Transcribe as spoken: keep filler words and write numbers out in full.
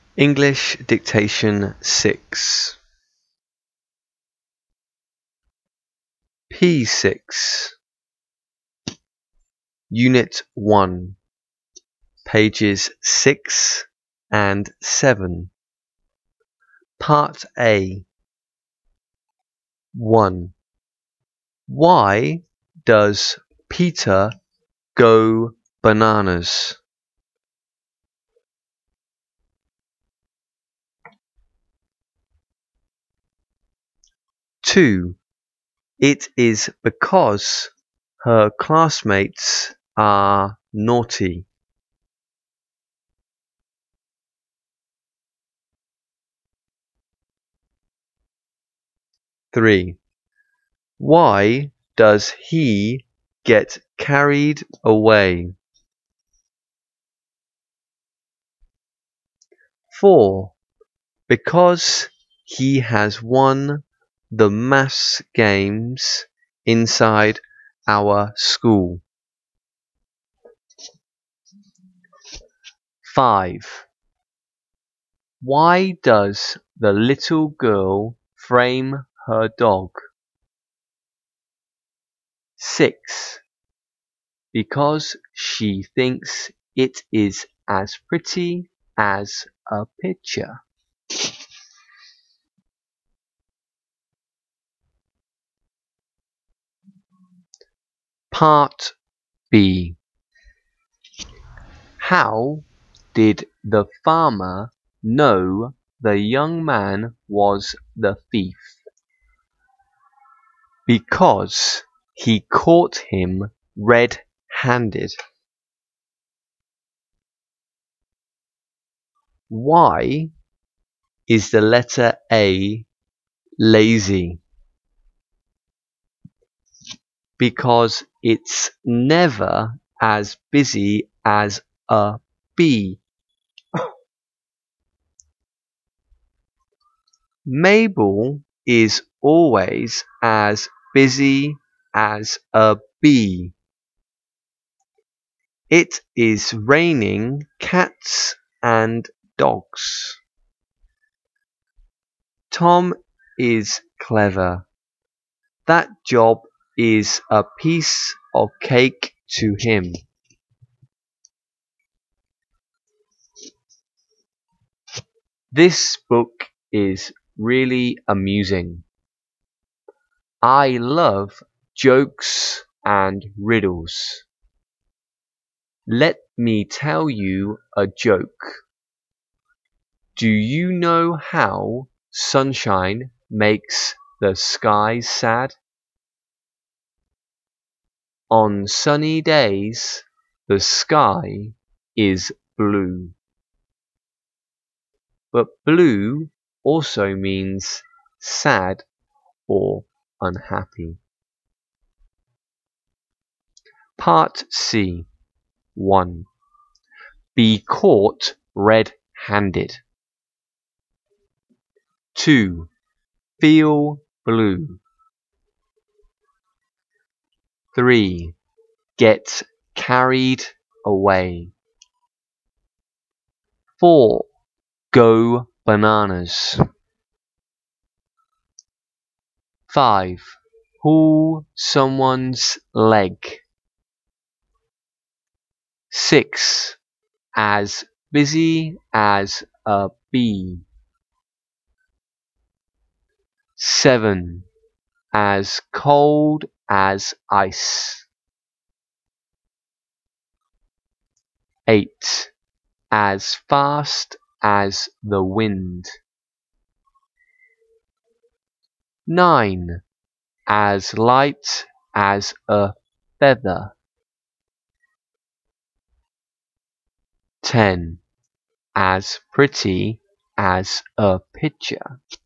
English Dictation six. P six. Unit one. Pages six and seven. Part A. one. Why does Peter go bananas? two. It is because her classmates are naughty. three. Why does he get carried away? four. Because he has won the maths games inside our school. five. Why does the little girl frame her dog? six. Because she thinks it is as pretty as a picture. Part B. How did the farmer know the young man was the thief? Because he caught him red-handed. Why is the letter A lazy? Because it's never as busy as a bee. Mabel is always as busy as a bee. It is raining cats and dogs. Tom is clever. That job is a piece of cake to him. This book is really amusing. I love jokes and riddles. Let me tell you a joke. Do you know how sunshine makes the sky sad? On sunny days, the sky is blue. But blue also means sad or unhappy. Part C. one. Be caught red-handed. two. Feel blue. three. Get carried away. four. Go bananas. five. Pull someone's leg. six. As busy as a bee. seven. As cold as ice. eight. As fast as the wind. nine. As light as a feather. ten. As pretty as a picture.